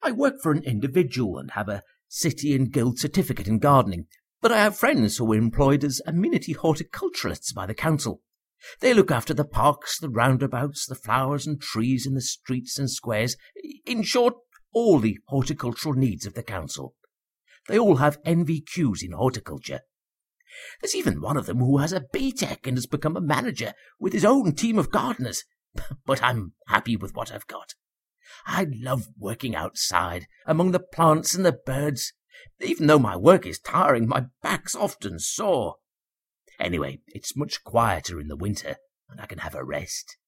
I work for an individual and have a city and guild certificate in gardening, but I have friends who are employed as amenity horticulturalists by the council. They look after the parks, the roundabouts, the flowers and trees in the streets and squares, in short, all the horticultural needs of the council. They all have NVQs in horticulture. There's even one of them who has a BTEC and has become a manager with his own team of gardeners. But I'm happy with what I've got. I love working outside, among the plants and the birds. Even though my work is tiring, my back's often sore. Anyway, it's much quieter in the winter, and I can have a rest.